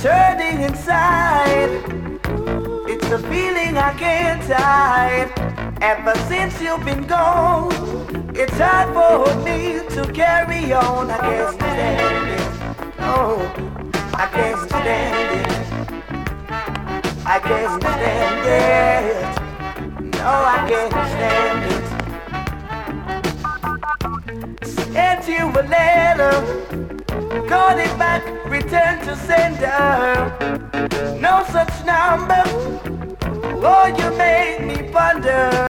hurting inside. It's a feeling I can't hide. Ever since you've been gone, it's hard for me to carry on. I can't stand it. Oh, I can't stand it. I can't stand it. No, I can't stand it. Sent you a letter, got it back, return to sender. No such number. Oh, you